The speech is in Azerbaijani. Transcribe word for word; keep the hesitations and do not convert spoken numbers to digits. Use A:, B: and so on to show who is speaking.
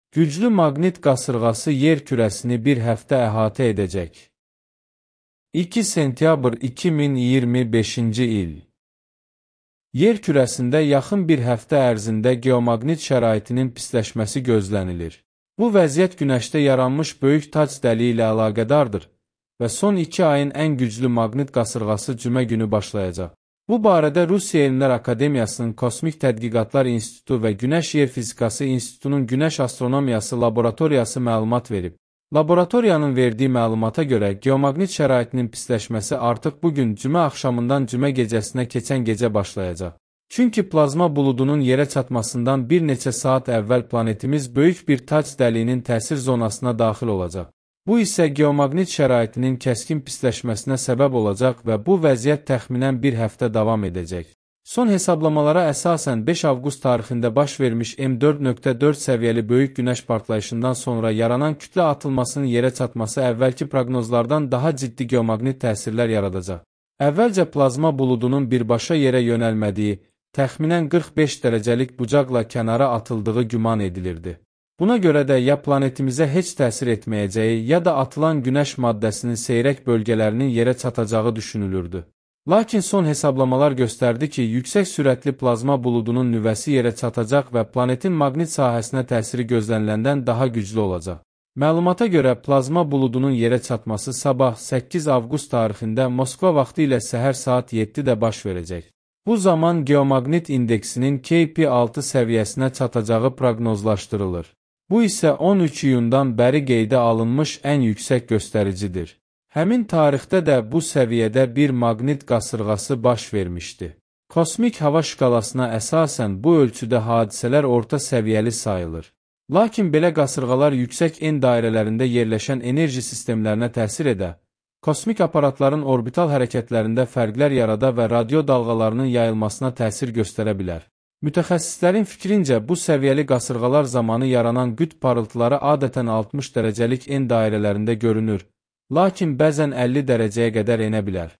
A: Güclü maqnit qasırğası yer kürəsini bir həftə əhatə edəcək. iki sentyabr iki min iyirmi beşinci il. Yer kürəsində yaxın bir həftə ərzində geomaqnit şəraitinin pisləşməsi gözlənilir. Bu vəziyyət Günəşdə yaranmış böyük tac dəliyi ilə əlaqədardır və son iki ayın ən güclü maqnit qasırğası cümə günü başlayacaq. Bu barədə Rusiya Elmlər Akademiyasının Kosmik Tədqiqatlar İnstitutu və Günəş Yer Fizikası İnstitutunun Günəş Astronomiyası Laboratoriyası məlumat verib. Laboratoriyanın verdiyi məlumata görə geomaqnit şəraitinin pisləşməsi artıq bugün cümə axşamından cümə gecəsinə keçən gecə başlayacaq. Çünki plazma buludunun yerə çatmasından bir neçə saat əvvəl planetimiz böyük bir tac dəliyinin təsir zonasına daxil olacaq. Bu isə geomaqnit şəraitinin kəskin pisləşməsinə səbəb olacaq və bu vəziyyət təxminən bir həftə davam edəcək. Son hesablamalara əsasən beş avqust tarixində baş vermiş M dörd nöqtə dörd səviyyəli böyük günəş partlayışından sonra yaranan kütlə atılmasının yerə çatması əvvəlki proqnozlardan daha ciddi geomaqnit təsirlər yaradacaq. Əvvəlcə plazma buludunun birbaşa yerə yönəlmədiyi, təxminən qırx beş dərəcəlik bucaqla kənara atıldığı güman edilirdi. Buna görə də ya planetimizə heç təsir etməyəcəyi, ya da atılan günəş maddəsinin seyrək bölgələrinin yerə çatacağı düşünülürdü. Lakin son hesablamalar göstərdi ki, yüksək sürətli plazma buludunun nüvəsi yerə çatacaq və planetin maqnit sahəsinə təsiri gözləniləndən daha güclü olacaq. Məlumata görə plazma buludunun yerə çatması sabah səkkiz avqust tarixində Moskva vaxtı ilə səhər saat yeddidə baş verəcək. Bu zaman geomaqnit indeksinin K P altı səviyyəsinə çatacağı proqnozlaşdırılır. Bu isə on üç iyundan bəri qeydə alınmış ən yüksək göstəricidir. Həmin tarixdə də bu səviyyədə bir maqnit qasırğası baş vermişdi. Kosmik hava şkalasına əsasən bu ölçüdə hadisələr orta səviyyəli sayılır. Lakin belə qasırğalar yüksək en dairələrində yerləşən enerji sistemlərinə təsir edə, kosmik aparatların orbital hərəkətlərində fərqlər yarada və radio dalğalarının yayılmasına təsir göstərə bilər. Mütəxəssislərin fikrincə, bu səviyyəli qasırğalar zamanı yaranan qütb parıltıları adətən altmış dərəcəlik en dairələrində görünür, lakin bəzən əlli dərəcəyə qədər enə bilər.